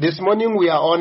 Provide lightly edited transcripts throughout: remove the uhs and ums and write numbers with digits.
This morning we are on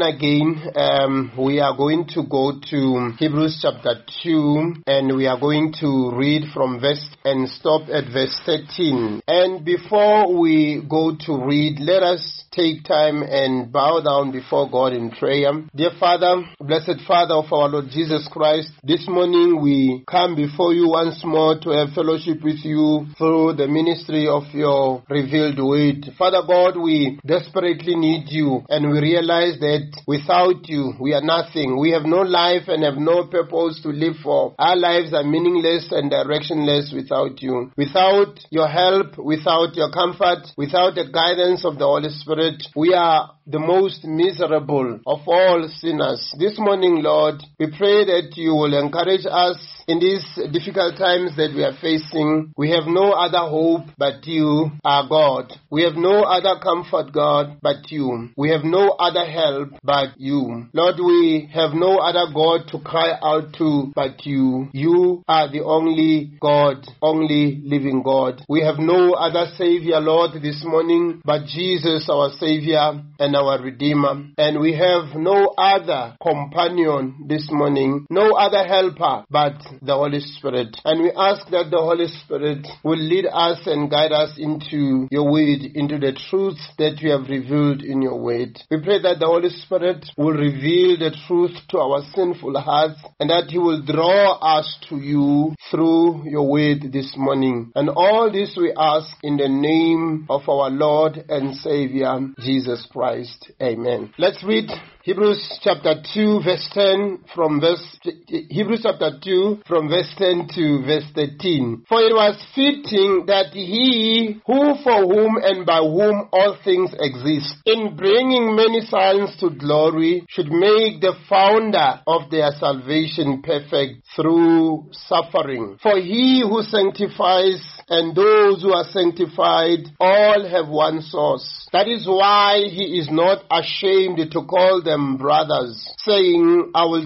again. We are going to go to Hebrews chapter 2, and we are going to read from verse and stop at verse 13. And before we go to read, let us take time and bow down before God in prayer. Dear Father, blessed Father of our Lord Jesus Christ, this morning we come before you once more to have fellowship with you through the ministry of your revealed word. Father God, we desperately need you, and we realize that without you we are nothing. We have no life and have no purpose to live for. Our lives are meaningless and directionless without you. Without your help, without your comfort, without the guidance of the Holy Spirit, we are the most miserable of all sinners. This morning, Lord, we pray that you will encourage us in these difficult times that we are facing. We have no other hope but you, our God. We have no other comfort, God, but you. We have no other help but you. Lord, we have no other God to cry out to but you. You are the only God, only living God. We have no other Savior, Lord, this morning but Jesus, our Savior and our Redeemer. And we have no other companion this morning, no other helper but the Holy Spirit. And we ask that the Holy Spirit will lead us and guide us into your word, into the truths that you have revealed in your word. We pray that the Holy Spirit will reveal the truth to our sinful hearts, and that he will draw us to you through your word this morning. And all this we ask in the name of our Lord and Savior, Jesus Christ. Amen. Let's read Hebrews chapter 2 verse 10 from Hebrews chapter 2 from verse 10 to verse 13. For it was fitting that he who for whom and by whom all things exist, in bringing many sons to glory, should make the founder of their salvation perfect through suffering. For he who sanctifies and those who are sanctified all have one source. That is why he is not ashamed to call them brothers, saying, I will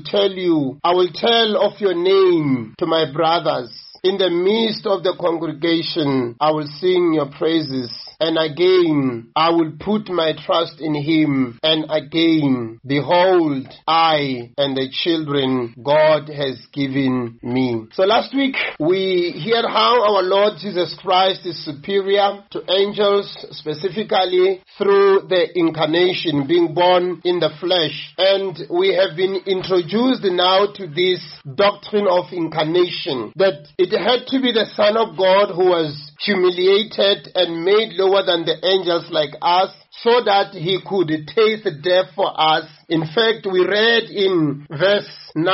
tell of your name to my brothers. In the midst of the congregation, I will sing your praises. And again, I will put my trust in him. And again, behold, I and the children God has given me. So last week, we heard how our Lord Jesus Christ is superior to angels, specifically through the incarnation, being born in the flesh. And we have been introduced now to this doctrine of incarnation, that it had to be the Son of God who was humiliated and made lower than the angels like us, so that he could taste death for us. In fact, we read in verse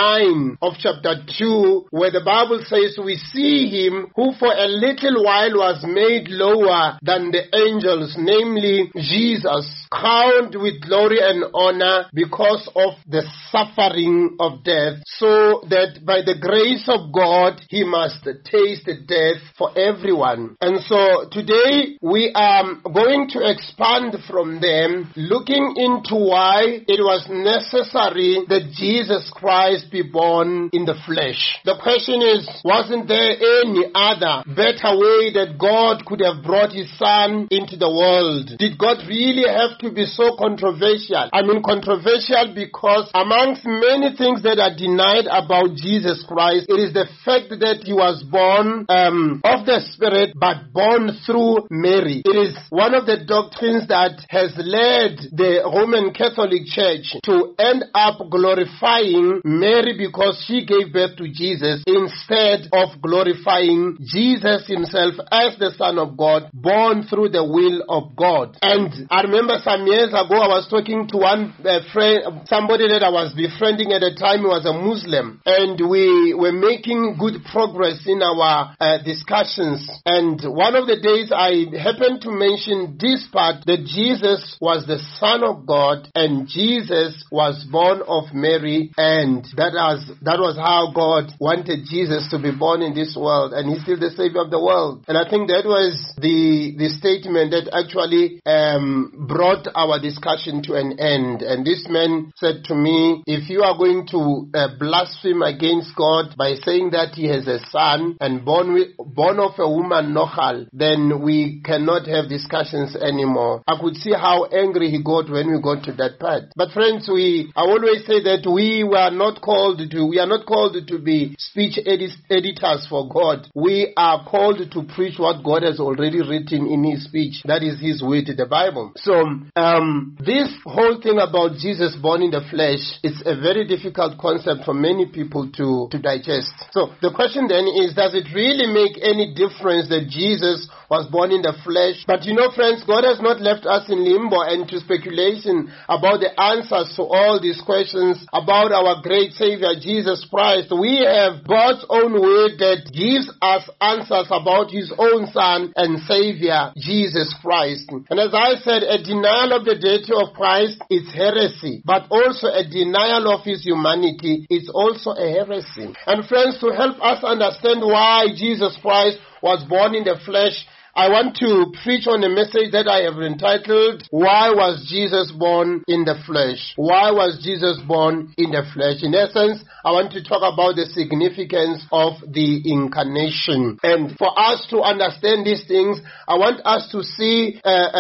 9 of chapter 2, where the Bible says, we see him who for a little while was made lower than the angels, namely Jesus, crowned with glory and honor because of the suffering of death, so that by the grace of God, he must taste death for everyone. And so today, we are going to expand from them, looking into why it was necessary that Jesus Christ be born in the flesh. The question is, wasn't there any other better way that God could have brought his son into the world? Did God really have to be so controversial? I mean controversial because amongst many things that are denied about Jesus Christ, it is the fact that he was born of the Spirit but born through Mary. It is one of the doctrines that has led the Roman Catholic Church to end up glorifying Mary because she gave birth to Jesus, instead of glorifying Jesus himself as the Son of God, born through the will of God. And I remember some years ago I was talking to one friend, somebody that I was befriending at the time. He was a Muslim, and we were making good progress in our discussions. And one of the days I happened to mention this part, that Jesus was the Son of God and Jesus was born of Mary, and that was how God wanted Jesus to be born in this world, and he's still the Savior of the world. And I think that was the statement that actually brought our discussion to an end. And this man said to me, if you are going to blaspheme against God by saying that he has a son and born of a woman, local, then we cannot have discussions anymore. I could see how angry he got when we got to that part. But friends, I always say that we are not called to be speech editors for God. We are called to preach what God has already written in his speech. That is his word, the Bible. So, this whole thing about Jesus born in the flesh, it's a very difficult concept for many people to digest. So, the question then is, does it really make any difference that Jesus was born in the flesh? But you know, friends, God has not left us in limbo and to speculation about the answers to all these questions about our great Savior, Jesus Christ. We have God's own word that gives us answers about his own Son and Savior, Jesus Christ. And as I said, a denial of the deity of Christ is heresy, but also a denial of his humanity is also a heresy. And friends, to help us understand why Jesus Christ was born in the flesh, I want to preach on a message that I have entitled, Why Was Jesus Born in the Flesh? Why was Jesus born in the flesh? In essence, I want to talk about the significance of the incarnation. And for us to understand these things, I want us to see,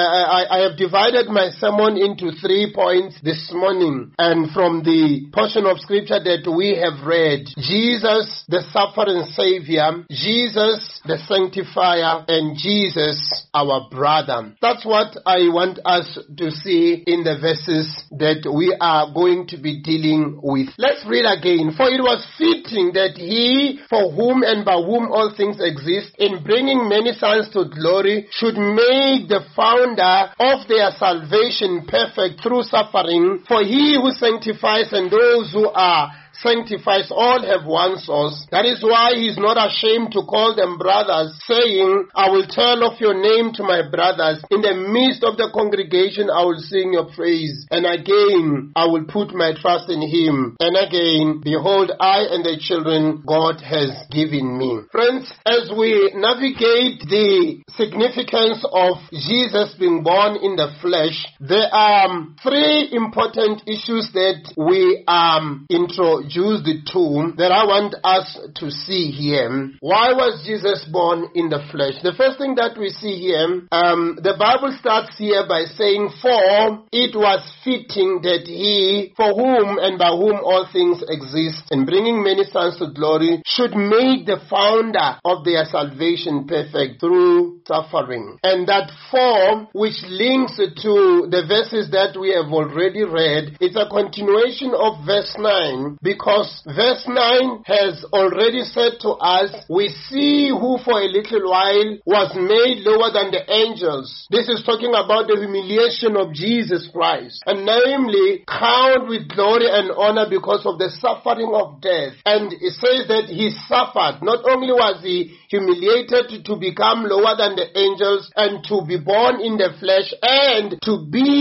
I have divided my sermon into 3 points this morning. And from the portion of scripture that we have read, Jesus, the suffering Savior, Jesus, the sanctifier, and Jesus, our brother. That's what I want us to see in the verses that we are going to be dealing with. Let's read again. For it was fitting that he, for whom and by whom all things exist, in bringing many sons to glory, should make the founder of their salvation perfect through suffering. For he who sanctifies and those who are sanctifies all have one source. That is why he is not ashamed to call them brothers, saying, I will tell of your name to my brothers. In the midst of the congregation I will sing your praise. And again I will put my trust in him. And again, behold, I and the children God has given me. Friends, as we navigate the significance of Jesus being born in the flesh, there are 3 important issues that we introduced to that I want us to see here. Why was Jesus born in the flesh? The first thing that we see here, the Bible starts here by saying, for it was fitting that he, for whom and by whom all things exist, and bringing many sons to glory, should make the founder of their salvation perfect through suffering. And that for, which links to the verses that we have already read, it's a continuation of verse 9, because verse 9 has already said to us, we see who for a little while was made lower than the angels. This is talking about the humiliation of Jesus Christ, and namely crowned with glory and honor because of the suffering of death. And it says that he suffered. Not only was he humiliated to become lower than the angels and to be born in the flesh and to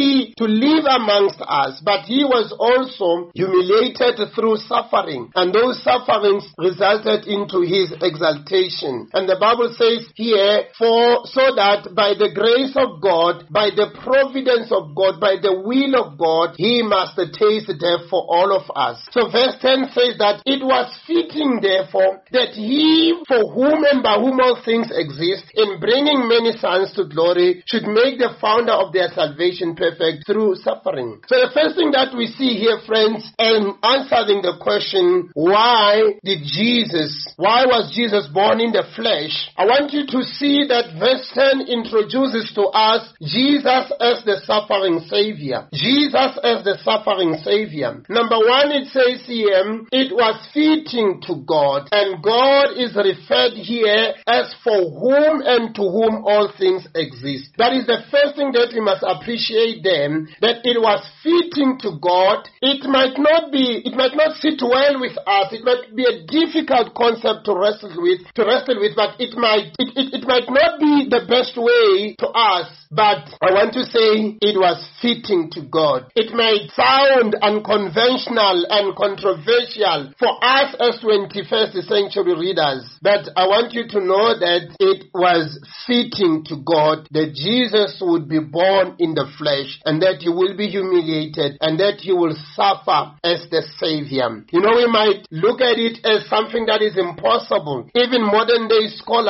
live amongst us, but he was also humiliated through suffering, and those sufferings resulted into his exaltation. And the Bible says here, so that by the grace of God, by the providence of God, by the will of God, he must taste death for all of us. So verse 10 says that it was fitting therefore that he, for whom and by whom all things exist, in bringing many sons to glory, should make the founder of their salvation perfect through suffering. So the first thing that we see here, friends, and answering the question, why was Jesus born in the flesh? I want you to see that verse 10 introduces to us Jesus as the suffering Savior. Jesus as the suffering Savior. Number 1, it says here, it was fitting to God, and God is referred here as for whom and to whom all things exist. That is the first thing that we must appreciate then, that it was fitting to God. It might not sit well with us. It might be a difficult concept to wrestle with, but it might not be the best way to us. But I want to say it was fitting to God. It might sound unconventional and controversial for us as 21st century readers, but I want you to know that it was fitting to God that Jesus would be born in the flesh, and that he will be humiliated, and that he will suffer as the Savior. You know, we might look at it as something that is impossible. Even modern day scholars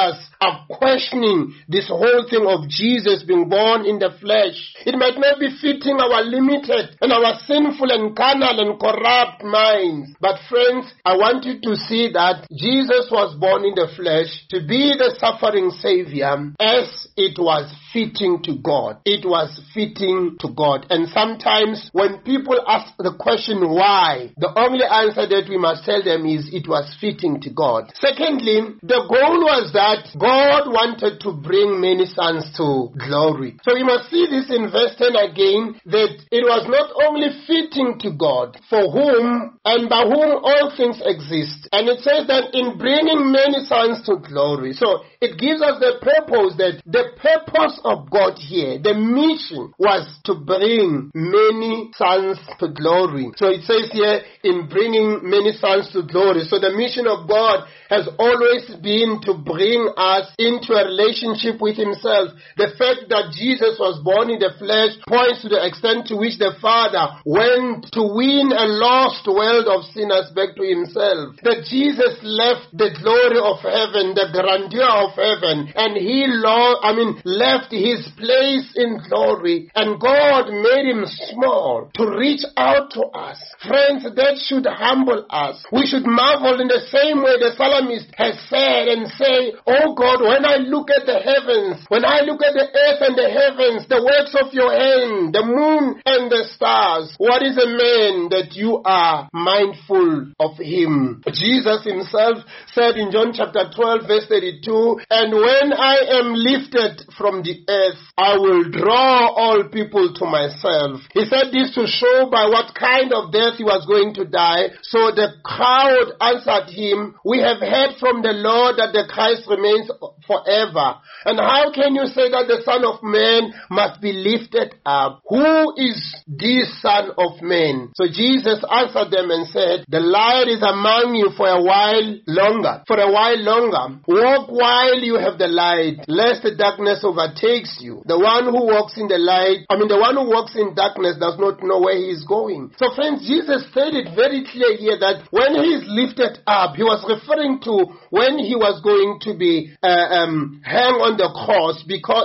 are questioning this whole thing of Jesus being born in the flesh. It might not be fitting our limited and our sinful and carnal and corrupt minds. But friends, I want you to see that Jesus was born in the flesh to be the suffering Savior, as it was fitting to God. It was fitting to God. And sometimes when people ask the question why, the only answer that we must tell them is it was fitting to God. Secondly, the goal was that God wanted to bring many sons to glory. So we must see this in verse 10 again, that it was not only fitting to God, for whom and by whom all things exist. And it says that in bringing many sons to glory. So it gives us the purpose, that the purpose of God here, the mission, was to bring many sons to glory. So it says here, in bringing many sons to glory. So the mission of God has always been to bring us into a relationship with Himself. The fact that Jesus was born in the flesh points to the extent to which the Father went to win a lost world of sinners back to Himself. That Jesus left the glory of heaven, the grandeur of heaven, and He left His place in glory, and God made Him small to reach out to us. Friends, that should humble us. We should marvel in the same way the psalmist has said and say, oh God, when I look at the heavens, when I look at the earth and the heavens, the works of your hand, the moon and the stars, what is a man that you are mindful of him? Jesus Himself said in John chapter 12 verse 32, and when I am lifted from the earth, I will draw all people to myself. He said this to show by what kind of death He was going to die. So the crowd answered Him, we have heard from the Lord that the Christ remains forever. And how can you say that the Son of Man must be lifted up? Who is this Son of Man? So Jesus answered them and said, the light is among you for a while longer. For a while longer. Walk while you have the light, lest the darkness overtakes you. The one who walks in darkness does not know where he is going. So friends, Jesus said it very clear here that when He is lifted up, He was referring to when He was going to be hanged on the cross, because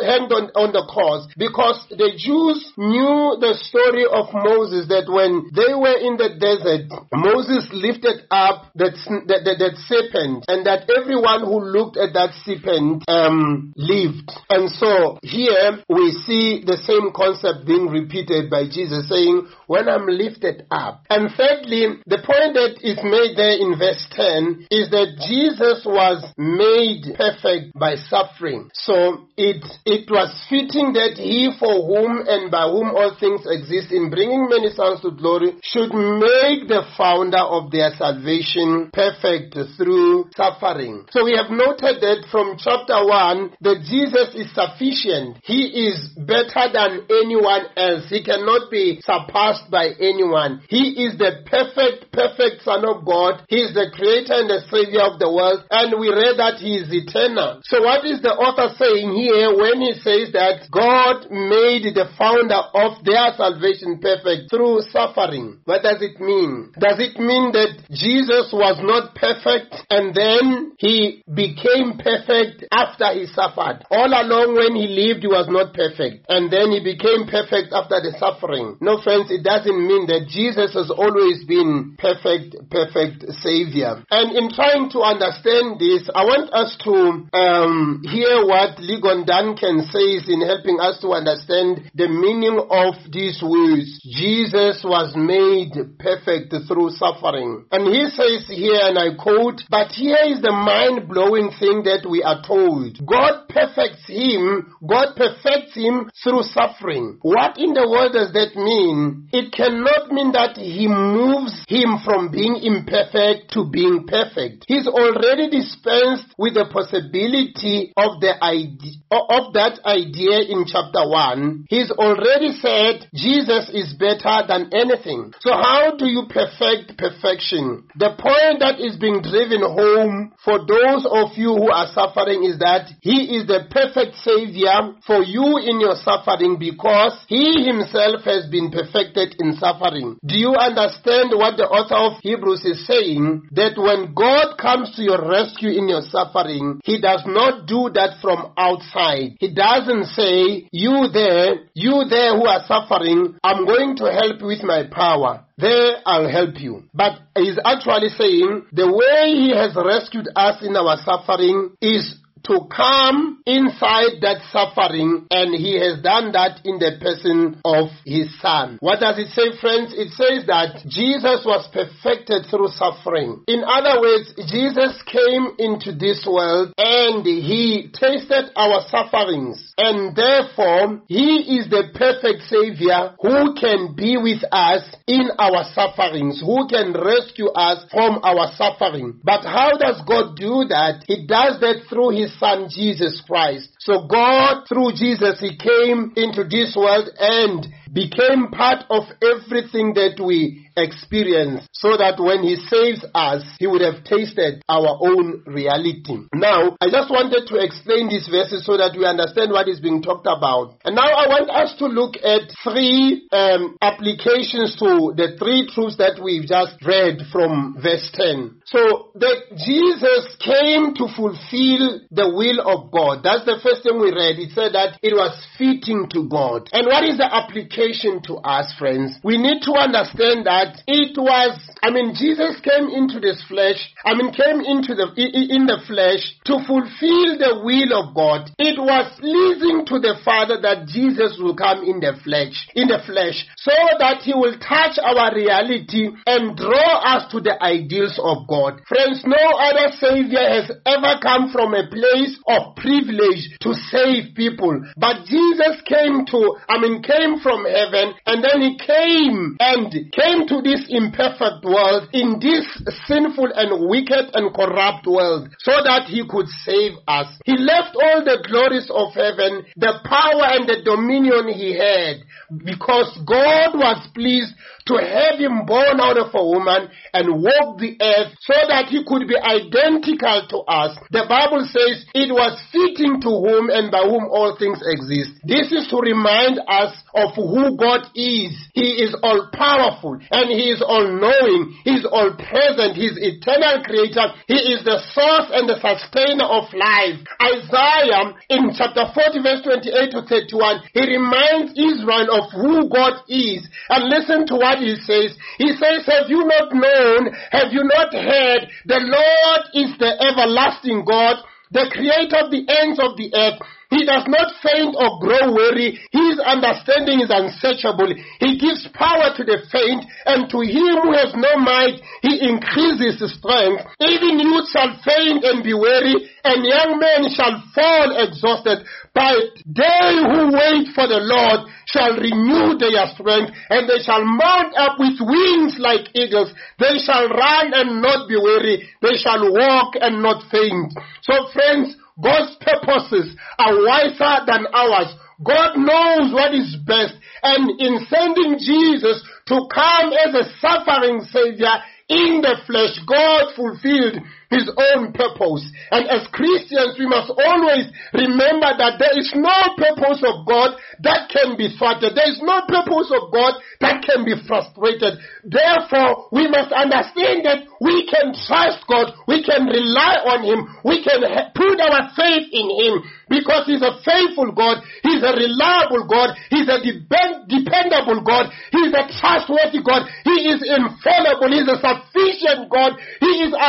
the Jews knew the story of Moses, that when they were in the desert, Moses lifted up that serpent, and that everyone who looked at that serpent lived. And so here we see the same concept being repeated by Jesus, saying, when I'm lifted up. And thirdly, the point that is made there in verse 10 is that Jesus was made perfect by suffering. So it was fitting that He, for whom and by whom all things exist, in bringing many sons to glory, should make the founder of their salvation perfect through suffering. So we have noted that from chapter 1 that Jesus is sufficient. He is better than anyone else. He cannot be surpassed by anyone. He is the perfect Son of God. He is the creator and the savior of the world, and we read that He is eternal. So what is the author saying here when he says that God made the founder of their salvation perfect through suffering? What does it mean? Does it mean that Jesus was not perfect and then He became perfect after He suffered? All along when He lived, He was not perfect, and then He became perfect after the suffering? No, friends, it doesn't mean that Jesus has always been perfect Savior. And in trying to understand this, I want us to hear what Ligon Duncan says in helping us to understand the meaning of these words. Jesus was made perfect through suffering. And he says here, and I quote, but here is the mind-blowing thing that we are told. God perfects Him through suffering. What in the world does that mean? It cannot mean that He moves Him from being imperfect to being perfect. He's already dispensed with the possibility of that idea in chapter 1. He's already said Jesus is better than anything. So how do you perfect perfection? The point that is being driven home for those of you who are suffering is that He is the perfect Savior for you in your suffering, because He Himself has been perfected in suffering. Do you understand what the author of Hebrews is saying? That when God comes to your rescue in your suffering, He does not do that from outside. He doesn't say, you there who are suffering, I'm going to help with my power. There, I'll help you. But he's actually saying the way he has rescued us in our suffering is to come inside that suffering, and he has done that in the person of his son. What does it say, friends? It says that Jesus was perfected through suffering. In other words, Jesus came into this world and he tasted our sufferings, and therefore he is the perfect Savior who can be with us in our sufferings, who can rescue us from our suffering. But how does God do that? He does that through his Son Jesus Christ. So God, through Jesus, he came into this world and became part of everything that we experience, so that when he saves us, he would have tasted our own reality. Now, I just wanted to explain these verses so that we understand what is being talked about. And now I want us to look at three applications to the three truths that we've just read from verse 10. So, that Jesus came to fulfill the will of God. That's the first thing we read. It said that it was fitting to God. And what is the application to us, friends? We need to understand that Jesus came into this flesh, came into in the flesh to fulfill the will of God. It was pleasing to the Father that Jesus will come in the flesh, so that he will touch our reality and draw us to the ideals of God. Friends, no other Savior has ever come from a place of privilege to save people. But Jesus came from heaven, and then he came to this imperfect world, in this sinful and wicked and corrupt world, so that he could save us. He left all the glories of heaven, the power and the dominion he had, because God was pleased to have him born out of a woman and walk the earth so that he could be identical to us. The Bible says it was fitting to whom and by whom all things exist. This is to remind us of who God is. He is all-powerful and he is all-knowing. He is all-present. He is eternal creator. He is the source and the sustainer of life. Isaiah in chapter 40 verse 28 to 31, he reminds Israel of who God is. And listen to what he says. He says, have you not known, have you not heard, the Lord is the everlasting God, the creator of the ends of the earth. He does not faint or grow weary. His understanding is unsearchable. He gives power to the faint, and to him who has no might, he increases strength. Even youth shall faint and be weary, and young men shall fall exhausted. But they who wait for the Lord shall renew their strength, and they shall mount up with wings like eagles. They shall run and not be weary. They shall walk and not faint. So friends, God's purposes are wiser than ours. God knows what is best. And in sending Jesus to come as a suffering Savior in the flesh, God fulfilled his own purpose. And as Christians, we must always remember that there is no purpose of God that can be thwarted. There is no purpose of God that can be frustrated. Therefore, we must understand that we can trust God. We can rely on him. We can put our faith in him, because he's a faithful God. He's a reliable God. He's a dependable God. He's a trustworthy God. He is infallible. He's a sufficient God. He is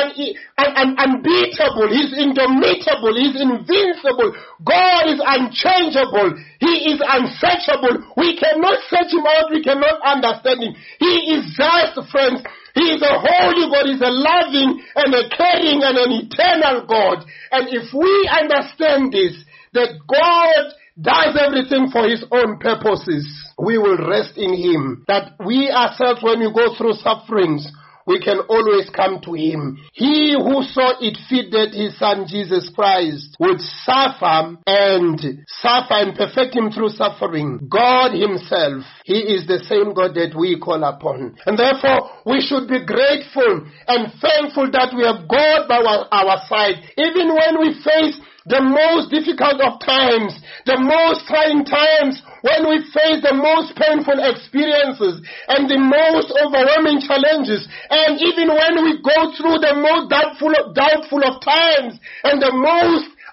unbeatable. He's indomitable. He's invincible. God is unchangeable. He is unsearchable. We cannot search him out. We cannot understand him. He is just, friends. He is a holy God. He's a loving and a caring and an eternal God. And if we understand this, that God does everything for his own purposes, we will rest in him. That we ourselves, when we go through sufferings, we can always come to him. He who saw it fit that his Son Jesus Christ would suffer and perfect him through suffering. God himself, he is the same God that we call upon. And therefore, we should be grateful and thankful that we have God by our side. Even when we face the most difficult of times, the most trying times, when we face the most painful experiences and the most overwhelming challenges, and even when we go through the most doubtful of times and the most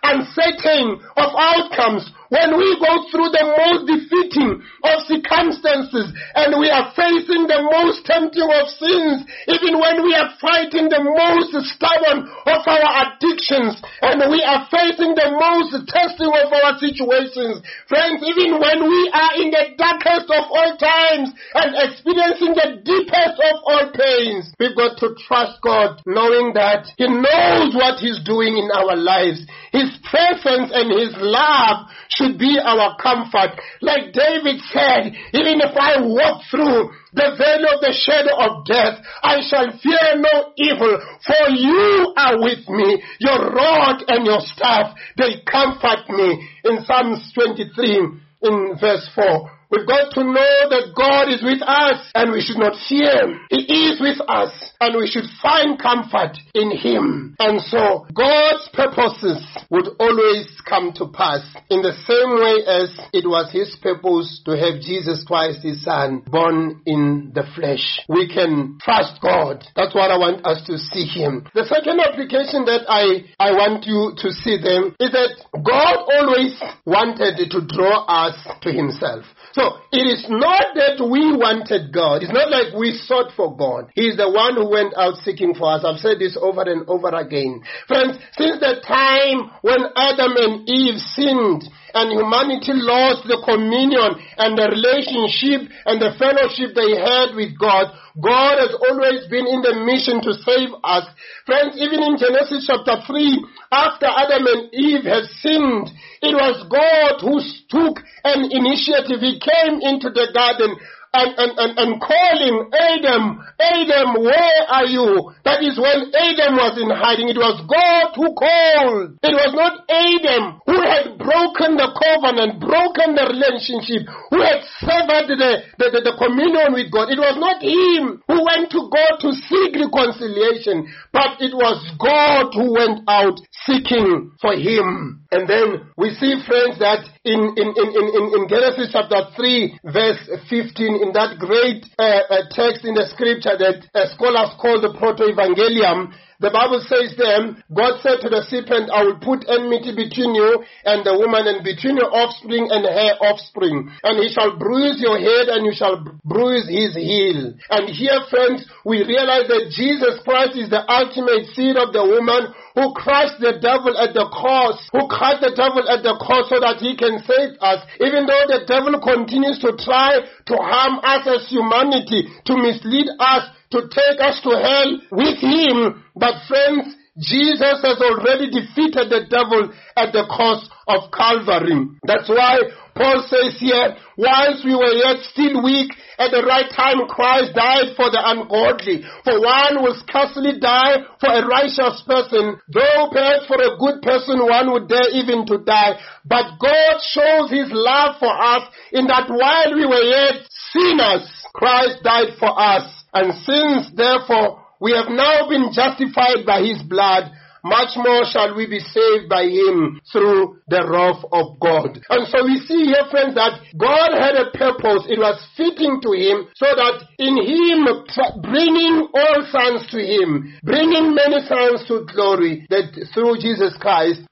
uncertain of outcomes, when we go through the most defeating of circumstances, and we are facing the most tempting of sins, even when we are fighting the most stubborn of our addictions, and we are facing the most testing of our situations, friends, even when we are in the darkest of all times and experiencing the deepest of all pains, we've got to trust God, knowing that He knows what He's doing in our lives. His presence and His love should be our comfort. Like David said, even if I walk through the valley of the shadow of death, I shall fear no evil, for you are with me. Your rod and your staff, they comfort me. In Psalms 23, in verse 4. We've got to know that God is with us and we should not fear. He is with us and we should find comfort in Him. And so God's purposes would always come to pass in the same way as it was His purpose to have Jesus Christ, His Son, born in the flesh. We can trust God. That's what I want us to see Him. The second application that I want you to see then is that God always wanted to draw us to Himself. So, it is not that we wanted God. It's not like we sought for God. He is the one who went out seeking for us. I've said this over and over again. Friends, since the time when Adam and Eve sinned and humanity lost the communion and the relationship and the fellowship they had with God, God has always been in the mission to save us. Friends, even in Genesis chapter 3, after Adam and Eve had sinned, it was God who took an initiative. He came into the garden and calling Adam, Adam, where are you? That is when Adam was in hiding. It was God who called. It was not Adam who had broken the covenant, broken the relationship, who had severed the communion with God. It was not him who went to God to seek reconciliation, but it was God who went out seeking for him. And then we see, friends, that in Genesis chapter 3, verse 15, in that great text in the scripture that scholars call the Proto-Evangelium, the Bible says then, God said to the serpent, I will put enmity between you and the woman, and between your offspring and her offspring. And he shall bruise your head, and you shall bruise his heel. And here, friends, we realize that Jesus Christ is the ultimate seed of the woman who crushed the devil at the cross, so that he can save us. Even though the devil continues to try to harm us as humanity, to mislead us, to take us to hell with him. But friends, Jesus has already defeated the devil at the cross of Calvary. That's why Paul says here, whilst we were yet still weak, at the right time Christ died for the ungodly. For one will scarcely die for a righteous person, though perhaps for a good person one would dare even to die. But God shows his love for us in that while we were yet sinners, Christ died for us. And since, therefore, we have now been justified by his blood, much more shall we be saved by him through the wrath of God. And so we see here, friends, that God had a purpose. It was fitting to him, so that in him, bringing all sons to him, bringing many sons to glory, that through Jesus Christ,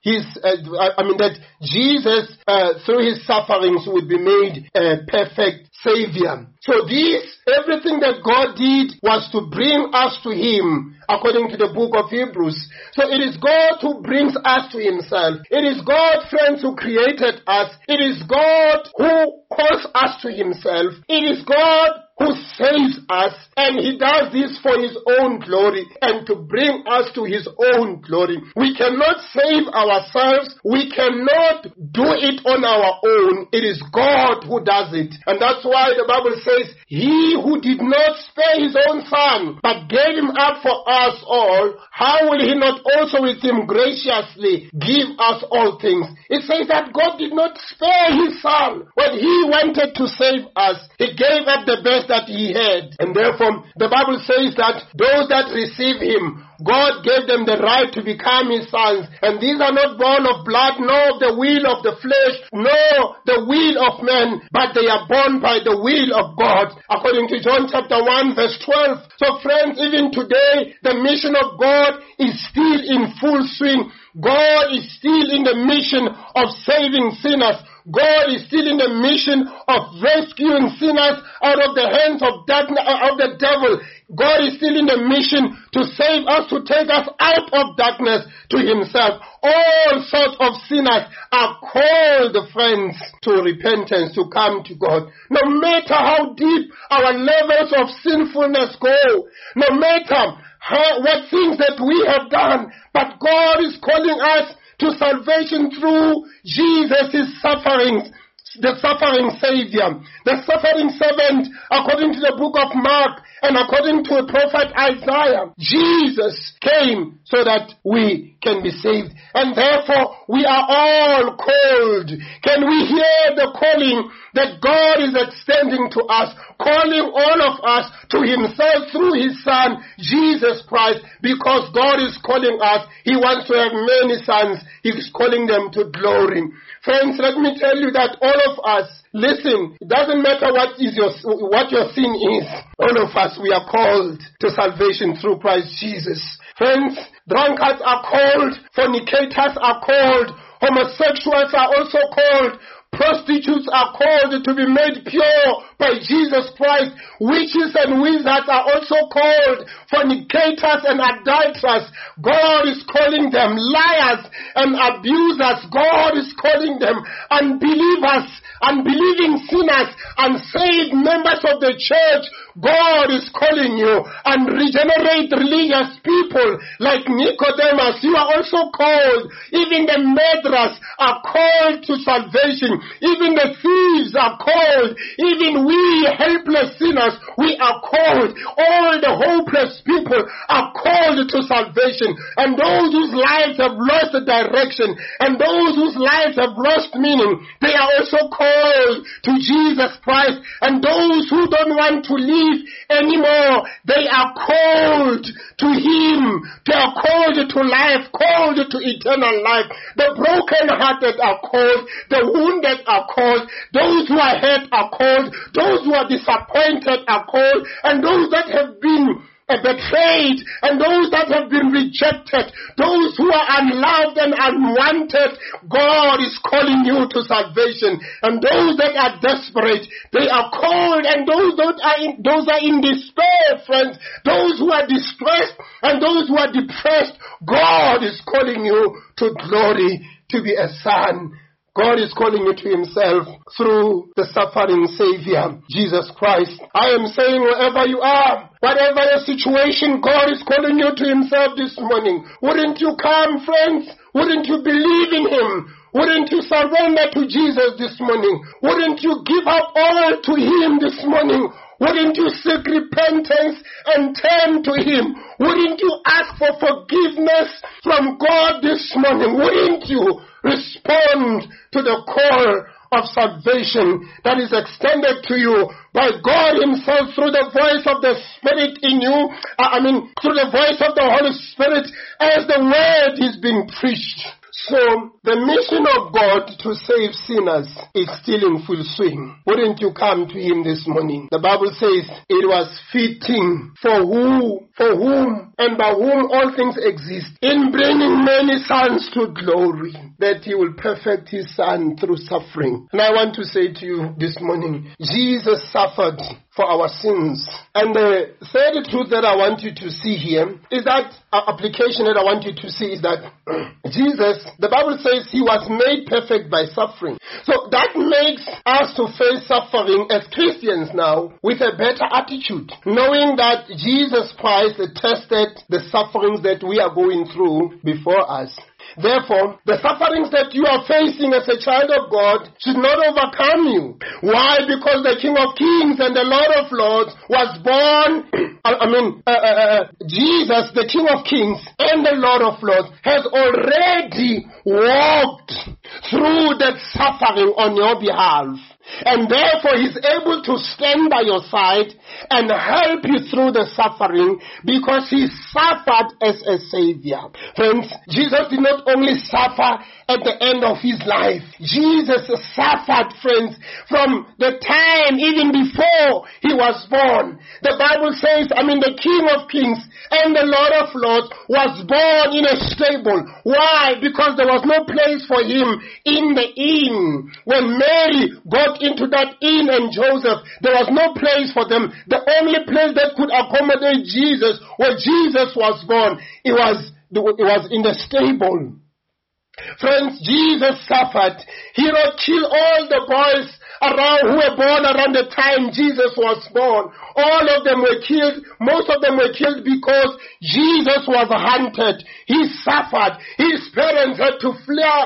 that Jesus, through his sufferings, would be made a perfect Savior. So everything that God did was to bring us to him, according to the book of Hebrews. So it is God who brings us to himself. It is God, friends, who created us. It is God who calls us to himself. It is God who saves us, and he does this for his own glory and to bring us to his own glory. We cannot save ourselves. We cannot do it on our own. It is God who does it. And that's why the Bible says, he who did not spare his own son, but gave him up for us all, how will he not also with him graciously give us all things? It says that God did not spare his son. When he wanted to save us, he gave up the best that he had. And therefore, the Bible says that those that receive him, God gave them the right to become his sons. And these are not born of blood, nor of the will of the flesh, nor the will of man, but they are born by the will of God, according to John chapter 1 verse 12. So friends, even today, the mission of God is still in full swing. God is still in the mission of saving sinners. God is still in the mission of rescuing sinners out of the hands of the devil. God is still in the mission to save us, to take us out of darkness to himself. All sorts of sinners are called, friends, to repentance, to come to God. No matter how deep our levels of sinfulness go, no matter what things that we have done, but God is calling us to salvation through Jesus' sufferings, the suffering Savior, the suffering servant, according to the book of Mark and according to the prophet Isaiah. Jesus came so that we can be saved, and therefore we are all called. Can we hear the calling that God is extending to us, calling all of us to himself through his Son, Jesus Christ? Because God is calling us. He wants to have many sons. He's calling them to glory. Friends, let me tell you that all of us, listen, it doesn't matter what your sin is. All of us, we are called to salvation through Christ Jesus. Friends, drunkards are called, fornicators are called, homosexuals are also called, prostitutes are called to be made pure by Jesus Christ. Witches and wizards are also called, fornicators and adulterers. God is calling them. Liars and abusers, God is calling them. Unbelievers, unbelieving sinners, unsaved members of the church, God is calling you. Unregenerate religious people like Nicodemus, you are also called. Even the murderers are called to salvation. Even the thieves are called. Even we helpless sinners, we are called. All the hopeless people are called to salvation. And those whose lives have lost direction, and those whose lives have lost meaning, they are also called to Jesus Christ. And those who don't want to live anymore, they are called to him. They are called to life, called to eternal life. The broken-hearted are called. The wounded are called. Those who are hurt are called. Those who are disappointed are called. And those that have been betrayed, and those that have been rejected, those who are unloved and unwanted, God is calling you to salvation. And those that are desperate, they are called. And those are in despair, friends, those who are distressed and those who are depressed, God is calling you to glory, to be a son. God is calling you to himself through the suffering Savior, Jesus Christ. I am saying, wherever you are, whatever your situation, God is calling you to himself this morning. Wouldn't you come, friends? Wouldn't you believe in him? Wouldn't you surrender to Jesus this morning? Wouldn't you give up all to him this morning? Wouldn't you seek repentance and turn to him? Wouldn't you ask for forgiveness from God this morning? Wouldn't you respond to the call of salvation that is extended to you by God himself through the voice of the Spirit in you? Through the voice of the Holy Spirit as the word is being preached. So, the mission of God to save sinners is still in full swing. Wouldn't you come to him this morning? The Bible says it was fitting for whom and by whom all things exist, in bringing many sons to glory, that he will perfect his son through suffering. And I want to say to you this morning, Jesus suffered for our sins. And the third truth that I want you to see here is that application that I want you to see is that Jesus, the Bible says he was made perfect by suffering. So that makes us to face suffering as Christians now with a better attitude, knowing that Jesus Christ tested the sufferings that we are going through before us. Therefore, the sufferings that you are facing as a child of God should not overcome you. Why? Because the King of Kings and the Lord of Lords was born, Jesus, the King of Kings and the Lord of Lords, has already walked through that suffering on your behalf. And therefore he's able to stand by your side and help you through the suffering because he suffered as a savior. Friends, Jesus did not only suffer at the end of his life. Jesus suffered, friends, from the time even before he was born. The Bible says, the King of Kings and the Lord of Lords was born in a stable. Why? Because there was no place for him in the inn. When Mary got into that inn and Joseph, there was no place for them. The only place that could accommodate Jesus where Jesus was born, it was in the stable. Friends, Jesus suffered. He would kill all the boys around who were born around the time Jesus was born. All of them were killed. Most of them were killed because Jesus was hunted. He suffered. His parents had to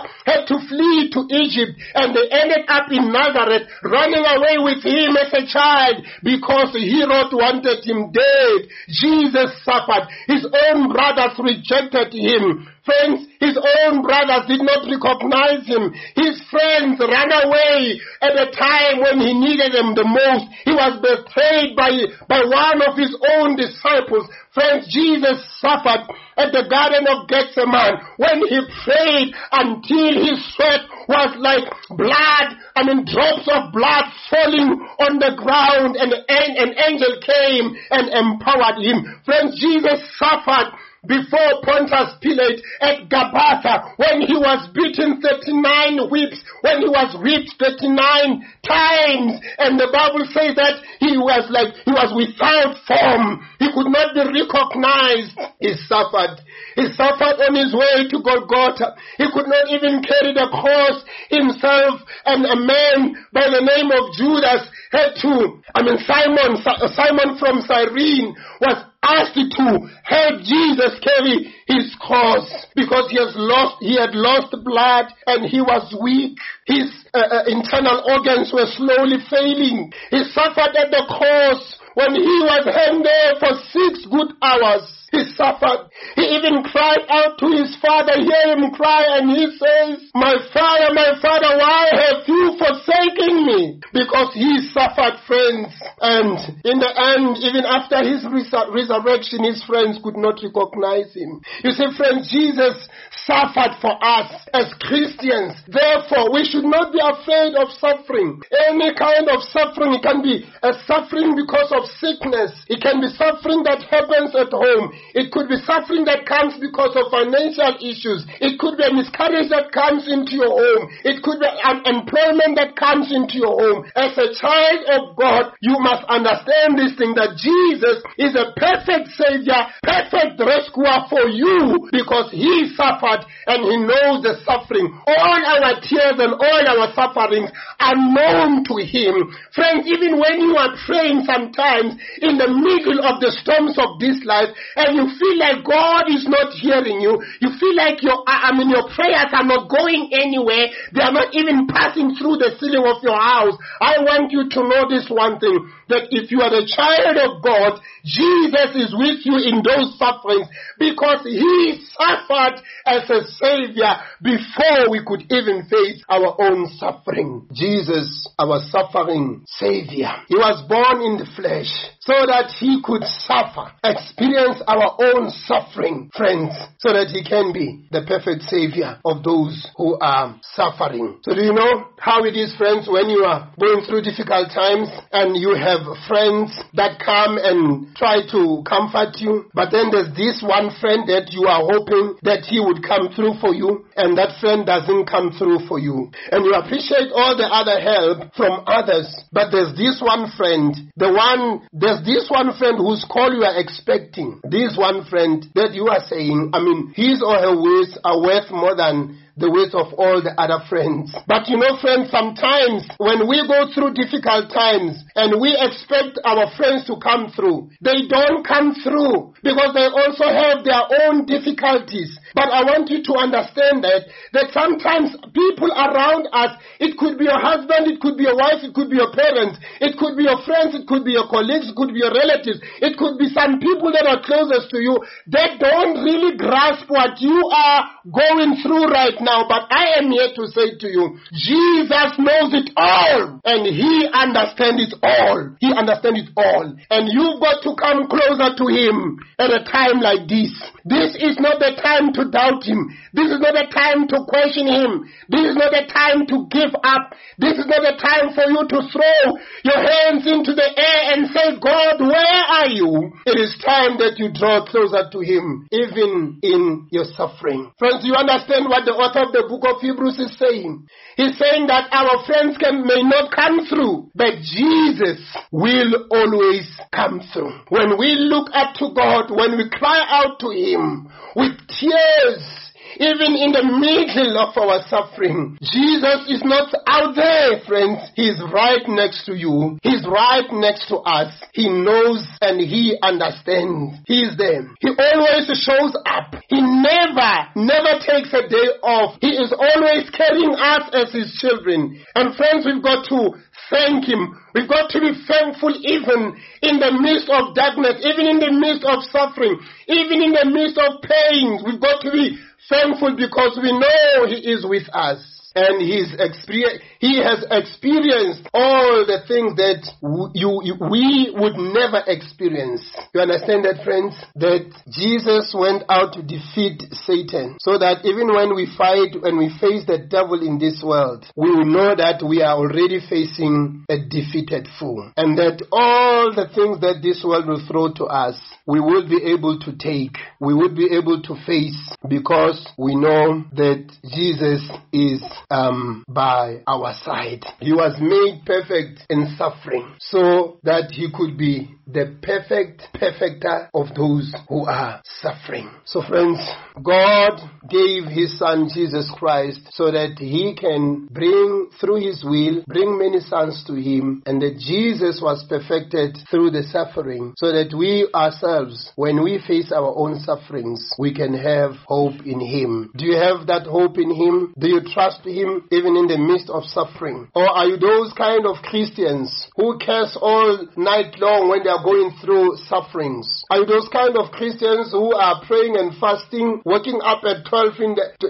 flee to Egypt, and they ended up in Nazareth, running away with him as a child because Herod wanted him dead. Jesus suffered. His own brothers rejected him. Friends, his own brothers did not recognize him. His friends ran away at the time when he needed them the most. He was betrayed by one of his own disciples. Friends, Jesus suffered at the Garden of Gethsemane when he prayed until his sweat was like blood, drops of blood falling on the ground, and an angel came and empowered him. Friends, Jesus suffered before Pontius Pilate at Gabbatha, when he was beaten 39 whips, when he was whipped 39 times, and the Bible says that he was without form. He could not be recognized. He suffered. He suffered on his way to Golgotha. He could not even carry the cross himself, and a man by the name of Judas had to, Simon from Cyrene was asked to help Jesus carry his cross because he had lost blood and he was weak. His internal organs were slowly failing. He suffered at the cross when he was hanged there for 6 good hours. He suffered. He even cried out to his father. Hear him cry, and he says, my father, why have you forsaken me? Because he suffered, friends. And in the end, even after his resurrection, his friends could not recognize him. You see, friends, Jesus suffered for us as Christians. Therefore, we should not be afraid of suffering. Any kind of suffering, it can be a suffering because of sickness. It can be suffering that happens at home. It could be suffering that comes because of financial issues. It could be a miscarriage that comes into your home. It could be unemployment that comes into your home. As a child of God, you must understand this thing, that Jesus is a perfect Savior, perfect rescuer for you, because he suffered and he knows the suffering. All our tears and all our sufferings are known to him. Friends, even when you are praying sometimes in the middle of the storms of this life, and you feel like God is not hearing you, you feel like your prayers are not going anywhere, they are not even passing through the ceiling of your house. I want you to know this one thing, that if you are a child of God, Jesus is with you in those sufferings, because he suffered as a Savior before we could even face our own suffering. Jesus, our suffering Savior, he was born in the flesh so that he could suffer, experience our own suffering, friends, so that he can be the perfect Savior of those who are suffering. So do you know how it is, friends, when you are going through difficult times and you have friends that come and try to comfort you, but then there's this one friend that you are hoping that he would come through for you, and that friend doesn't come through for you. And you appreciate all the other help from others, but there's this one friend, there's this one friend whose call you are expecting. This one friend that you are saying, his or her ways are worth more than the weight of all the other friends. But you know, friends, sometimes when we go through difficult times and we expect our friends to come through, they don't come through because they also have their own difficulties. But I want you to understand that sometimes people around us, it could be your husband, it could be your wife, it could be your parents, it could be your friends, it could be your colleagues, it could be your relatives, it could be some people that are closest to you that don't really grasp what you are going through right now. now, but I am here to say to you, Jesus knows it all, and He understands it all. He understands it all. And you've got to come closer to Him at a time like this. This is not the time to doubt Him. This is not the time to question Him. This is not the time to give up. This is not the time for you to throw your hands into the air and say, God, where are you? It is time that you draw closer to Him, even in your suffering. Friends, you understand what the author of the book of Hebrews is saying? He's saying that our friends may not come through, but Jesus will always come through. When we look up to God, when we cry out to Him with tears, even in the middle of our suffering, Jesus is not out there, friends. He's right next to you. He's right next to us. He knows and He understands. He's there. He always shows up. He never takes a day off. He is always carrying us as His children. And friends, we've got to thank Him. We've got to be thankful even in the midst of darkness, even in the midst of suffering, even in the midst of pain. We've got to be thankful because we know He is with us. And He has experienced all the things that we would never experience. You understand that, friends? That Jesus went out to defeat Satan, so that even when we fight, when we face the devil in this world, we will know that we are already facing a defeated foe. And that all the things that this world will throw to us, we will be able to take. We will be able to face, because we know that Jesus is by our side. He was made perfect in suffering, so that He could be the perfecter of those who are suffering. So friends, God gave His Son Jesus Christ so that He can bring, through His will, bring many sons to Him, and that Jesus was perfected through the suffering, so that we ourselves, when we face our own sufferings, we can have hope in Him. Do you have that hope in Him? Do you trust Him even in the midst of suffering? Or are you those kind of Christians who curse all night long when they are going through sufferings? Are you those kind of Christians who are praying and fasting, waking up at 12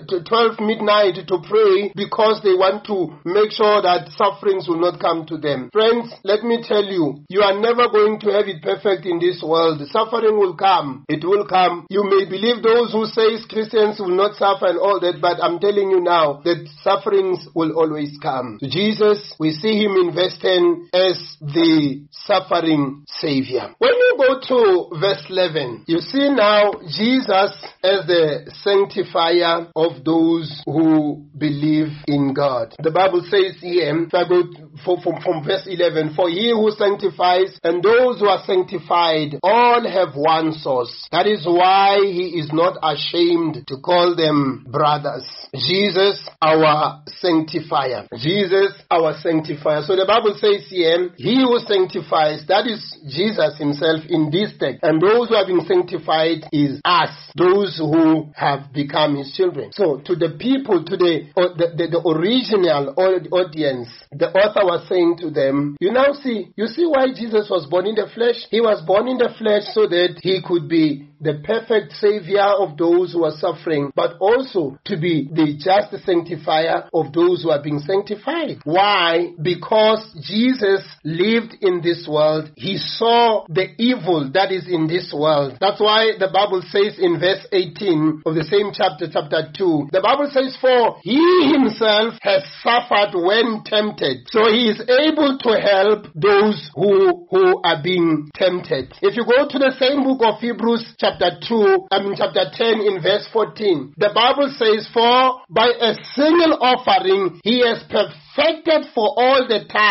midnight to pray because they want to make sure that sufferings will not come to them? Friends, let me tell you, you are never going to have it perfect in this world. Suffering will come. It will come. You may believe those who say Christians will not suffer and all that, but I'm telling you now that sufferings will always come. To Jesus, we see Him in verse 10 as the suffering Savior. When you go to verse 11, you see now Jesus as the sanctifier of those who believe in God. The Bible says here, if I go from verse 11, for He who sanctifies and those who are sanctified all have one source. That is why He is not ashamed to call them brothers. Jesus, our sanctifier. Jesus, our sanctifier. So the Bible says here, He who sanctifies, that is Jesus Himself in this text. And those who have been sanctified is us, those who have become His children. So to the people, to the original audience, the author was saying to them, you see why Jesus was born in the flesh? He was born in the flesh so that He could be the perfect Savior of those who are suffering, but also to be the just sanctifier of those who are being sanctified. Why? Because Jesus lived in this world. He saw the evil that is in this world. That's why the Bible says in verse 18 of the same chapter 2, the Bible says, for He Himself has suffered when tempted, so He is able to help those who are being tempted. If you go to the same book of Hebrews chapter 10 in verse 14, the Bible says, for by a single offering He has perfected for all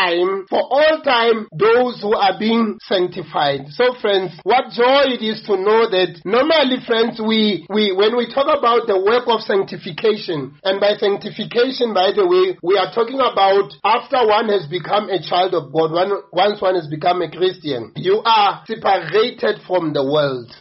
time those who are being sanctified. So friends, what joy it is to know that normally, friends, we when we talk about the work of sanctification, and by sanctification, by the way, we are talking about after one has become a child of God, once one has become a Christian, you are separated from the world. God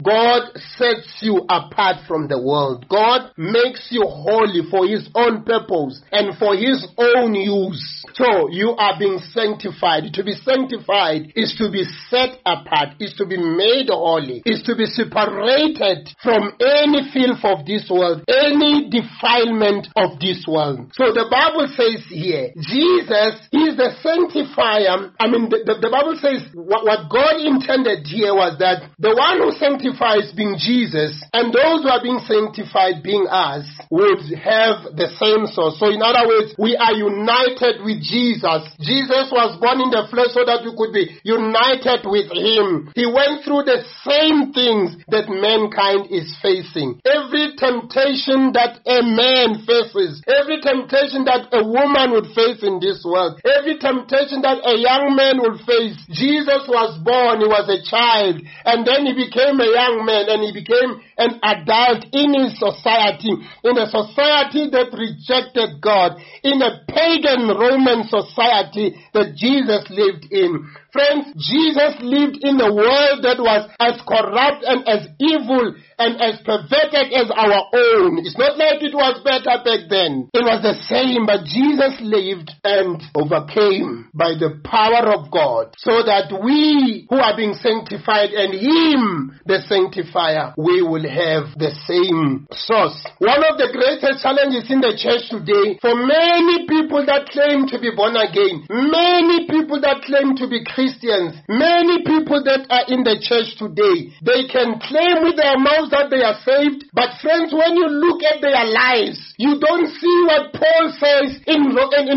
God sets you apart from the world. God makes you holy for His own purpose and for His own use. So you are being sanctified. To be sanctified is to be set apart, is to be made holy, is to be separated from any filth of this world, any defilement of this world. So the Bible says here, Jesus is the sanctifier. The Bible says what God intended here was that the one who sanctifies being Jesus, and those who are being sanctified being us, would have the same source. So in other words, we are united with Jesus. Jesus was born in the flesh so that we could be united with Him. He went through the same things that mankind is facing. Every temptation that a man faces, every temptation that a woman would face in this world, every temptation that a young man would face, Jesus was born, he was a child, and then he became a young man, and he became an adult in his society, in a society that rejected God, in a pagan Roman society that Jesus lived in. Friends, Jesus lived in a world that was as corrupt and as evil and as perverted as our own. It's not like it was better back then. It was the same, but Jesus lived and overcame by the power of God, so that we who are being sanctified and Him, the sanctifier, we will have the same source. One of the greatest challenges in the church today, for many people that claim to be born again, many people that claim to be Christians, many people that are in the church today, they can claim with their mouths that they are saved, but friends, when you look at their lives, you don't see what Paul says in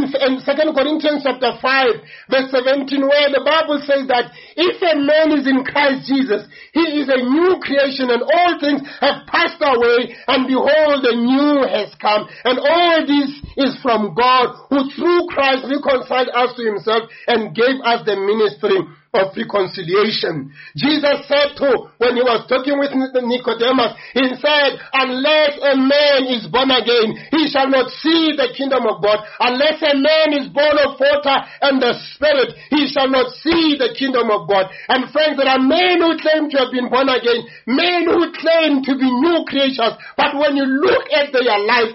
2 Corinthians chapter 5, verse 17, where the Bible says that if a man is in Christ Jesus, he is a new creation, and all things have passed away, and behold, the new has come. And all this is from God, who through Christ reconciled us to Himself and gave us the ministry of reconciliation. Jesus said to, when He was talking with Nicodemus, He said, unless a man is born again, he shall not see the kingdom of God. Unless a man is born of water and the Spirit, he shall not see the kingdom of God. And friends, there are men who claim to have been born again, men who claim to be new creatures, but when you look at their lives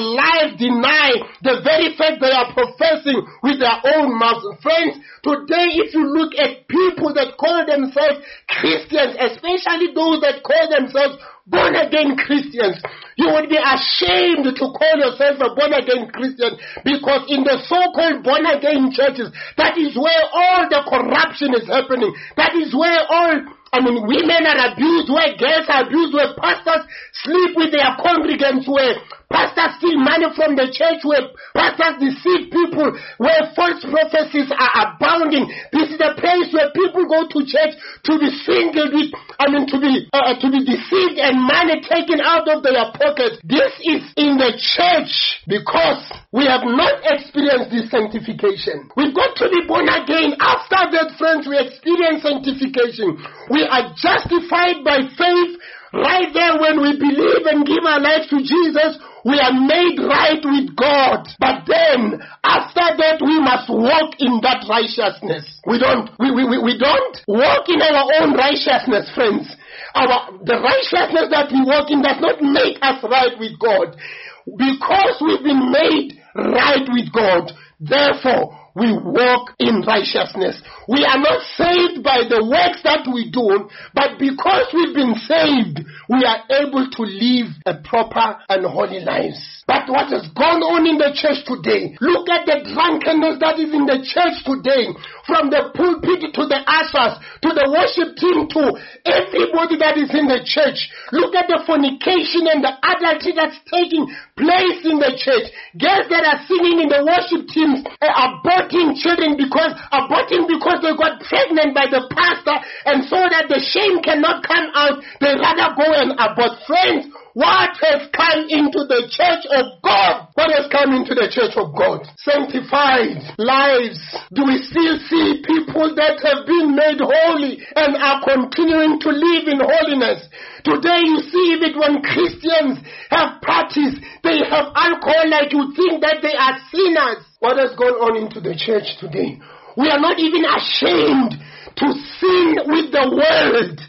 deny the very fact they are professing with their own mouths. Friends, today if you look at people that call themselves Christians, especially those that call themselves born-again Christians, you would be ashamed to call yourself a born-again Christian, because in the so-called born-again churches, that is where all the corruption is happening. That is where women are abused, where girls are abused, where pastors sleep with their congregants, where pastors steal money from the church, where pastors deceive people, where false prophecies are abounding. This is the place where people go to church to be swindled with, to be deceived and money taken out of their pockets. This is in the church because we have not experienced this sanctification. We've got to be born again. After that, friends, we experience sanctification. We are justified by faith. Right there, when we believe and give our lives to Jesus, we are made right with God. But then, after that, we must walk in that righteousness. We don't walk in our own righteousness, friends. The righteousness that we walk in does not make us right with God. Because we've been made right with God, therefore, we walk in righteousness. We are not saved by the works that we do, but because we've been saved, we are able to live a proper and holy lives. But what has gone on in the church today? Look at the drunkenness that is in the church today. From the pulpit to the ushers, to the worship team, to everybody that is in the church. Look at the fornication and the adultery that's taking place in the church. Girls that are singing in the worship teams, aborting children because they got pregnant by the pastor, and so that the shame cannot come out, they rather go and abort. Friends, what has come into the church of God? What has come into the church of God? Sanctified lives. Do we still see people that have been made holy and are continuing to live in holiness? Today you see it when Christians have parties, they have alcohol, like you think that they are sinners. What has gone on into the church today? We are not even ashamed to sin with the world.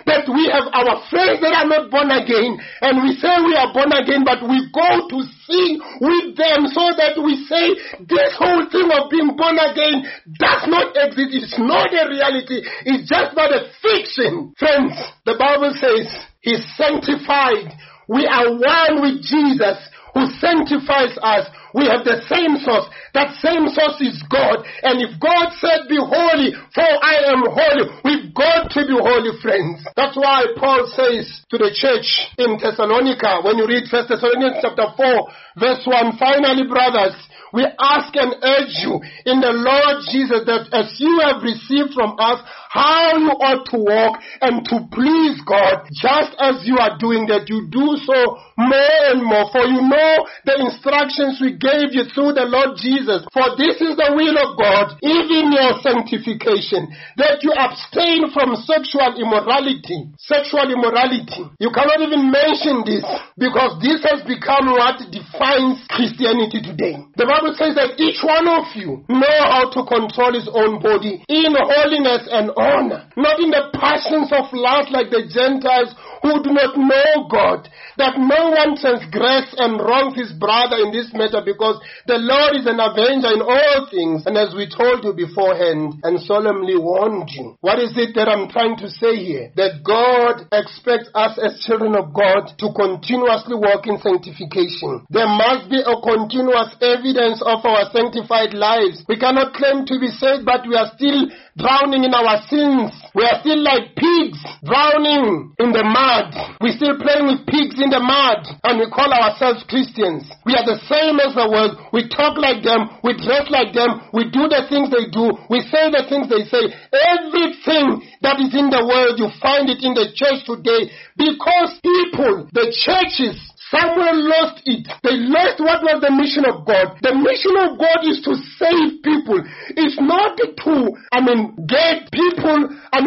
that we have our friends that are not born again, and we say we are born again, but we go to sin with them so that we say this whole thing of being born again does not exist. It's not a reality. It's just but a fiction. Friends, the Bible says He's sanctified. We are one with Jesus who sanctifies us. We have the same source. That same source is God. And if God said, be holy, for I am holy, we've got to be holy, friends. That's why Paul says to the church in Thessalonica, when you read 1 Thessalonians chapter 4, verse 1, finally, brothers, we ask and urge you in the Lord Jesus that as you have received from us how you ought to walk and to please God, just as you are doing that, you do so more and more. For you know the instructions we gave you through the Lord Jesus. For this is the will of God, even your sanctification, that you abstain from sexual immorality. Sexual immorality. You cannot even mention this because this has become what defines Christianity today. The Bible says that each one of you know how to control his own body in holiness and honor, not in the passions of lust like the Gentiles who do not know God, that no one transgress and wrongs his brother in this matter, because the Lord is an avenger in all things, and as we told you beforehand and solemnly warned you. What is it that I'm trying to say here? That God expects us as children of God to continuously walk in sanctification. There must be a continuous evidence of our sanctified lives. We cannot claim to be saved, but we are still drowning in our sins. We are still like pigs drowning in the mud. We're still playing with pigs in the mud, and we call ourselves Christians. We are the same as the world. We talk like them. We dress like them. We do the things they do. We say the things they say. Everything that is in the world, you find it in the church today, because people, the churches, somewhere lost it. They lost what was the mission of God. The mission of God is to save people. It's not to get people,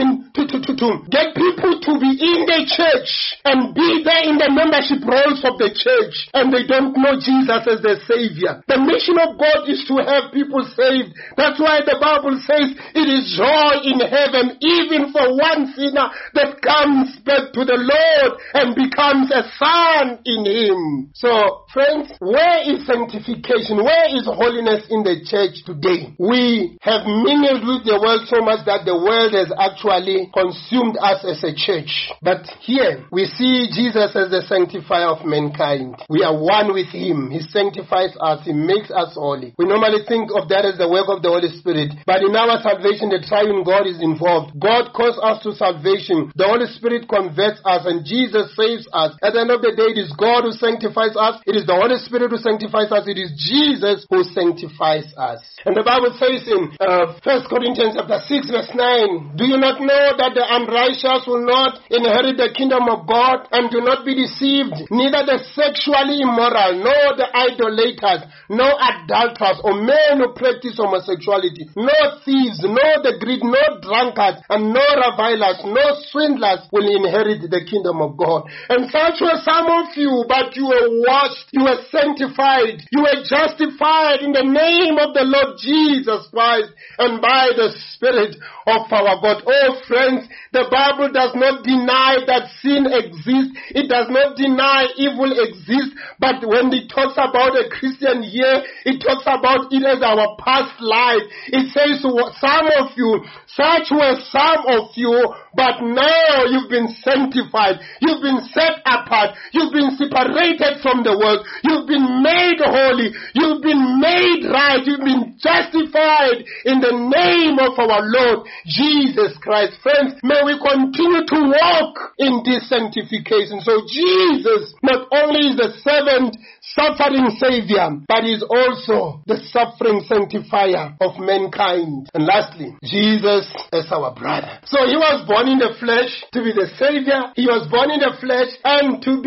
to get people to be in the church and be there in the membership rolls of the church, and they don't know Jesus as their Savior. The mission of God is to have people saved. That's why the Bible says it is joy in heaven, even for one sinner that comes back to the Lord and becomes a son in Him. So, friends, where is sanctification? Where is holiness in the church today? We have mingled with the world so much that the world has actually consumed us as a church. But here, we see Jesus as the sanctifier of mankind. We are one with Him. He sanctifies us. He makes us holy. We normally think of that as the work of the Holy Spirit. But in our salvation, the triune God is involved. God calls us to salvation. The Holy Spirit converts us, and Jesus saves us. At the end of the day, it is God who sanctifies us. It is the Holy Spirit who sanctifies us. It is Jesus who sanctifies us. And the Bible says in 1 Corinthians chapter 6 verse 9, do you not know that the unrighteous will not inherit the kingdom of God? And do not be deceived, neither the sexually immoral, nor the idolaters, nor adulterers, or men who practice homosexuality, nor thieves, nor the greedy, nor drunkards, and nor revilers, nor swindlers will inherit the kingdom of God. And such were some of you, but you were washed, you were sanctified, you were justified in the name of the Lord Jesus Christ and by the Spirit of our God. Oh friends, the Bible does not deny that sin exists. It does not deny evil exists. But when it talks about a Christian here, it talks about it as our past life. It says some of you, such were some of you, but now you've been sanctified. You've been set apart. You've been separated from the world. You've been made holy. You've been made right. You've been justified in the name of our Lord Jesus Christ. Friends, may we continue to walk in this sanctification. So Jesus not only is the servant, suffering Savior, but is also the suffering sanctifier of mankind. And lastly, Jesus is our brother. So He was born in the flesh to be the Savior. He was born in the flesh and to be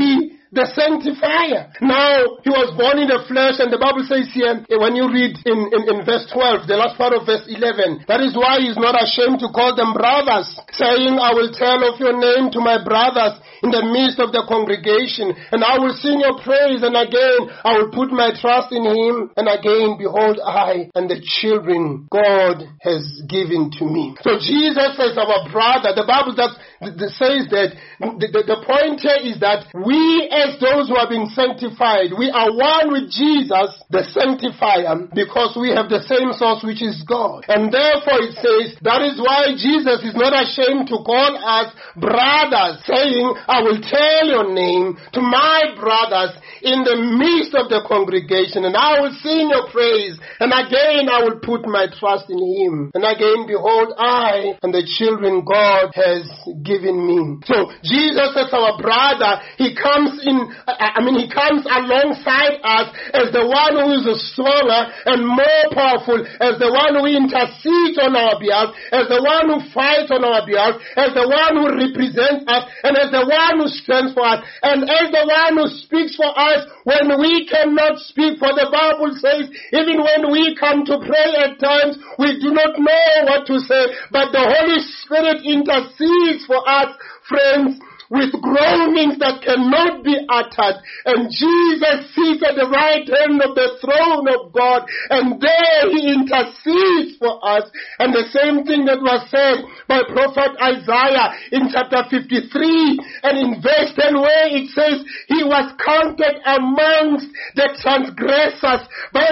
the sanctifier. Now, he was born in the flesh, and the Bible says here, when you read in verse 12, the last part of verse 11, that is why he's not ashamed to call them brothers, saying, I will tell of your name to my brothers in the midst of the congregation, and I will sing your praise, and again I will put my trust in him, and again, behold, I and the children God has given to me. So Jesus is our brother. The Bible says that the point here is that we, as those who have been sanctified, we are one with Jesus, the sanctifier, because we have the same source, which is God. And therefore it says, that is why Jesus is not ashamed to call us brothers, saying, I will tell your name to my brothers in the midst of the congregation, and I will sing your praise, and again I will put my trust in him. And again, behold, I and the children God has given me. So Jesus is our brother. He comes alongside us as the one who is stronger and more powerful, as the one who intercedes on our behalf, as the one who fights on our behalf, as the one who represents us, and as the one who stands for us, and as the one who speaks for us when we cannot speak. For the Bible says, even when we come to pray at times, we do not know what to say, but the Holy Spirit intercedes for us, friends, with groanings that cannot be uttered. And Jesus sits at the right hand of the throne of God, and there he intercedes for us. And the same thing that was said by prophet Isaiah in chapter 53 and in verse 10, where it says, he was counted amongst the transgressors.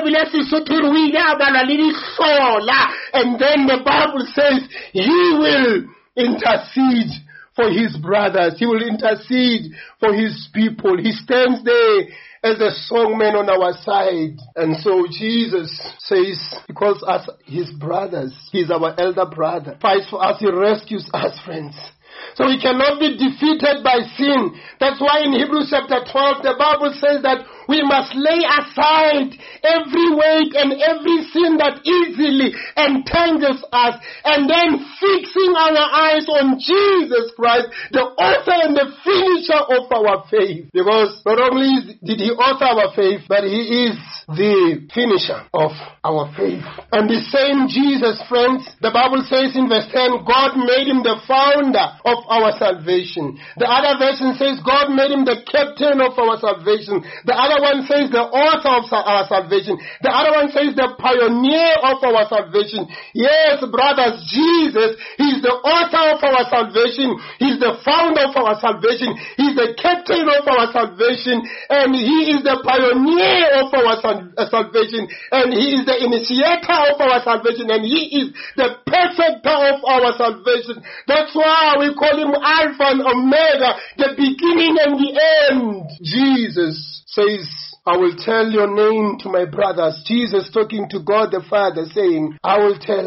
And then the Bible says, he will intercede for his brothers. He will intercede for his people. He stands there as a songman on our side. And so Jesus says, because as his brothers, he's our elder brother, fights for us, he rescues us, friends. So we cannot be defeated by sin. That's why in Hebrews chapter 12, the Bible says that we must lay aside every weight and every sin that easily entangles us, and then fixing our eyes on Jesus Christ, the author and the finisher of our faith. Because not only did he author our faith, but he is the finisher of our faith. And the same Jesus, friends, the Bible says in verse 10, God made him the founder of our salvation. The other version says God made him the captain of our salvation. The other one says the author of our salvation. The other one says the pioneer of our salvation. Yes, brothers, Jesus, he's the author of our salvation. He's the founder of our salvation. He's the captain of our salvation. And he is the pioneer of our salvation. And he is the initiator of our salvation. And he is the perfecter of our salvation. That's why we call him Alpha and Omega, the beginning and the end. Jesus says, I will tell your name to my brothers. Jesus talking to God the Father saying, I will tell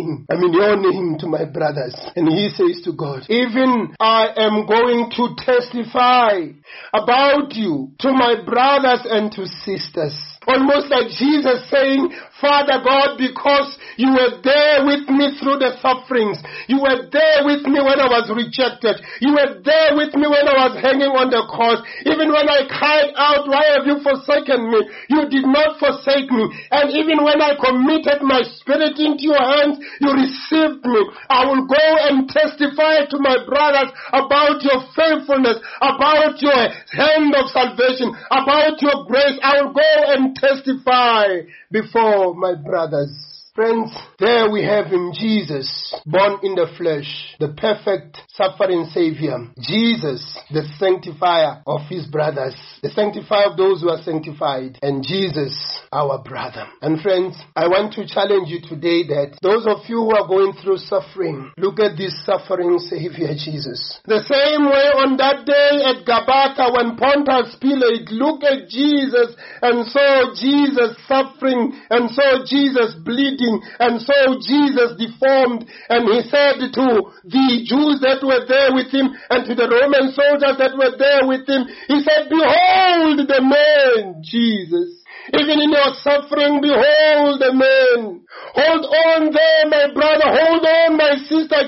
your name to my brothers. And he says to God, even I am going to testify about you to my brothers and to sisters. Almost like Jesus saying, Father God, because you were there with me through the sufferings. You were there with me when I was rejected. You were there with me when I was hanging on the cross. Even when I cried out, why have you forsaken me? You did not forsake me. And even when I committed my spirit into your hands, you received me. I will go and testify to my brothers about your faithfulness, about your hand of salvation, about your grace. I will go and testify before my brothers. Friends, there we have him, Jesus, born in the flesh, the perfect suffering Savior. Jesus, the sanctifier of his brothers, the sanctifier of those who are sanctified, and Jesus, our brother. And friends, I want to challenge you today that those of you who are going through suffering, look at this suffering Savior, Jesus. The same way on that day at Gabbatha when Pontius Pilate looked at Jesus and saw Jesus suffering and saw Jesus bleeding, and so Jesus deformed, and he said to the Jews that were there with him and to the Roman soldiers that were there with him, he said, behold the man, Jesus. Even in your suffering, behold the man. Hold on there, my brother. Hold on, my sister. Keep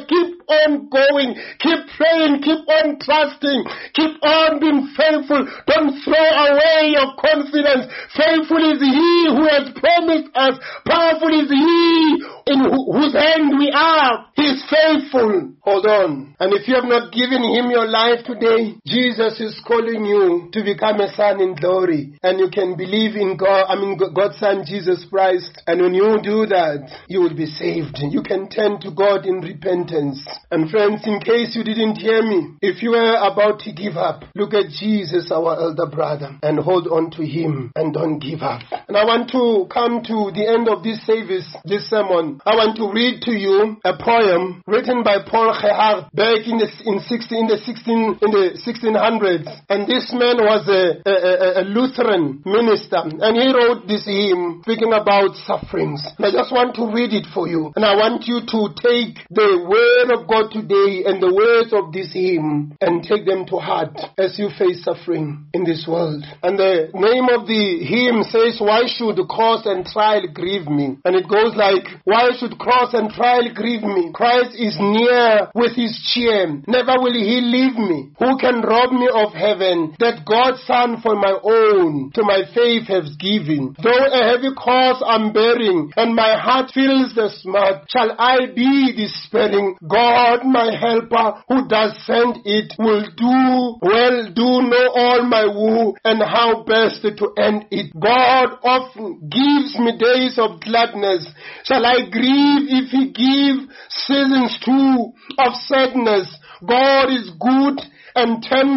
on going, keep praying, keep on trusting, keep on being faithful. Don't throw away your confidence. Faithful is He who has promised us. Powerful is He in whose hand we are. He is faithful. Hold on. And if you have not given Him your life today, Jesus is calling you to become a son in glory. And you can believe in God's Son, Jesus Christ. And when you do that, you will be saved. You can turn to God in repentance. And friends, in case you didn't hear me, if you were about to give up, look at Jesus, our elder brother, and hold on to Him and don't give up. And I want to come to the end of this service, this sermon. I want to read to you a poem written by Paul Gerhardt back in the 1600s. And this man was a Lutheran minister, and he wrote this hymn speaking about sufferings. And I just want to read it for you. And I want you to take the word of God today and the words of this hymn and take them to heart as you face suffering in this world. And the name of the hymn says, "Why should cross and trial grieve me?" And it goes like, "Why should cross and trial grieve me? Christ is near with His cheer. Never will He leave me. Who can rob me of heaven that God's Son for my own to my faith has given? Though a heavy cross I'm bearing and my heart feels the smart, shall I be despairing? God, my helper, who does send it, will do know all my woe and how best to end it. God often gives me days of gladness. Shall I grieve if He give seasons too of sadness? God is good and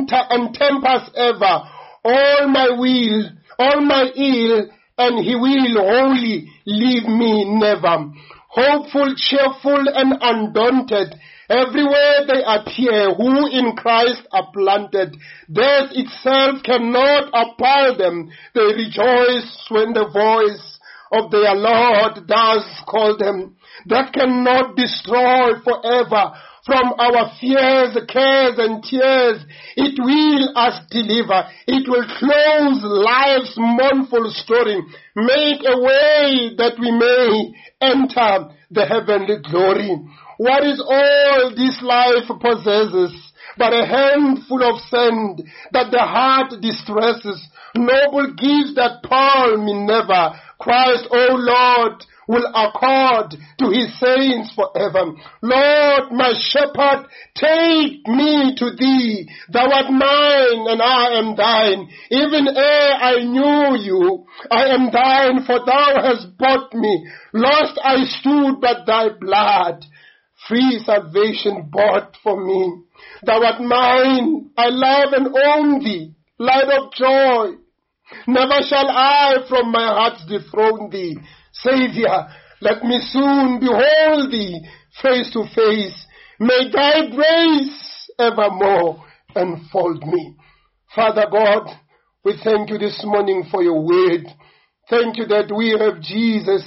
tempers ever all my will, all my ill, and He will wholly leave me never. Hopeful, cheerful, and undaunted, everywhere they appear, who in Christ are planted. Death itself cannot appall them. They rejoice when the voice of their Lord does call them. That cannot destroy forever. From our fears, cares, and tears, it will us deliver. It will close life's mournful story. Make a way that we may enter the heavenly glory. What is all this life possesses but a handful of sand that the heart distresses? Noble gifts that pall me never. Christ, O Lord, will accord to His saints forever. Lord, my shepherd, take me to Thee. Thou art mine, and I am Thine. Even ere I knew You, I am Thine, for Thou hast bought me. Lost I stood, but Thy blood free salvation bought for me. Thou art mine, I love and own Thee, light of joy. Never shall I from my heart dethrone Thee. Savior, let me soon behold Thee face to face. May Thy grace evermore enfold me. Father God, we thank You this morning for Your word. Thank You that we have Jesus,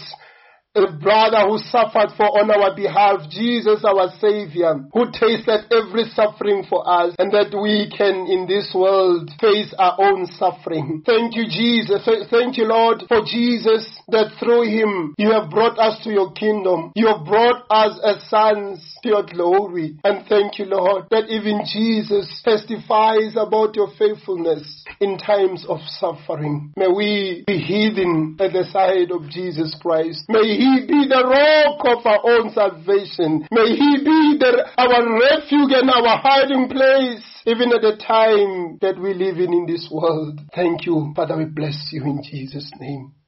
a brother who suffered on our behalf, Jesus our Savior, who tasted every suffering for us, and that we can in this world face our own suffering. Thank You, Jesus. Thank You, Lord, for Jesus, that through Him You have brought us to Your kingdom. You have brought us as sons to Your glory. And thank You, Lord, that even Jesus testifies about Your faithfulness in times of suffering. May we be hidden at the side of Jesus Christ. May He be the rock of our own salvation. May He be our refuge and our hiding place, even at the time that we live in this world. Thank You, Father. We bless You in Jesus' name.